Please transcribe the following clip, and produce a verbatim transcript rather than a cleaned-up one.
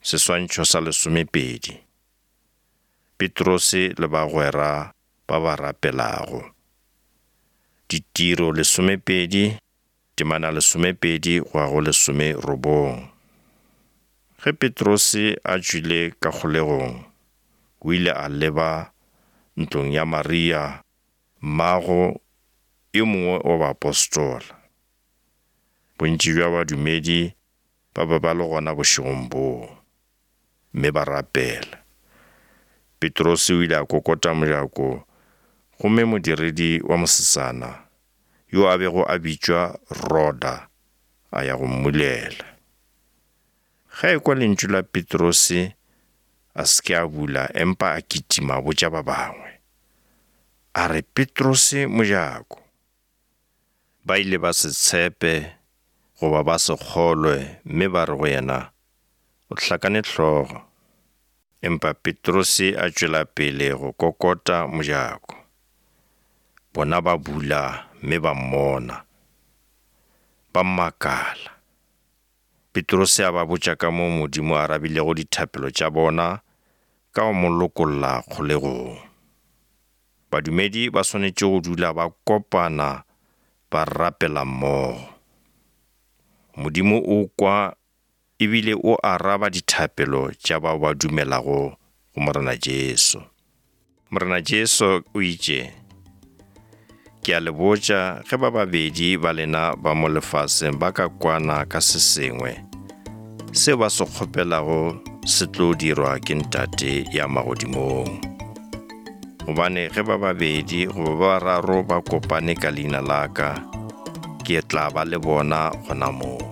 Seswantšho sa lesomepedi. Petrose le bagwera ba ba rapelago. Ditiro lesomepedi, temana lesomepedi go ya go lesome robong. Ge Petrose a tšwile ka kgolegong, o ile a leba ntlong ya Maria, mmago e mongwe wa bapostola. Bontši bja badumedi ba be ba le gona bošegong boo, mme ba rapela. Petrose o ile a kokota mojako, gomme modiredi wa mosesana, yo a bego a bitšwa Roda, a ya go mmulela. Ga e kwa lentšu la Petrose, a se ke a bula, empa a kitima botša ba bangwe. A re, Petrose mojako. Ba ile ba se tshepe, goba ba se kgolwe, mme ba re go yena, o hlakane hlogo. Empa Petrose a tšwela pele go kokota mojako. Bona ba bula, mme ba mmona. Ba mmakala. Petrose a ba botša ka mo Modimo a rabilego dithapelo tša bona, ka go mo lokolla kgolegong. Badumedi ba swanetše go dula ba kopana, ba rapela mmogo. Modimo o kwa ebile o araba dithapelo tša bao ba dumelago go Morena Jesu. Morena Jesu o itše, ke a le botša, ge ba babedi ba lena ba mo lefaseng ba ka kwana ka se sengwe, se ba se kgopelago se tlo dirwa ke Ntate ya magodimong. Gobane ge ba babedi goba ba raro ba kopane ka leina la ka, ke tla ba le bona gona moo.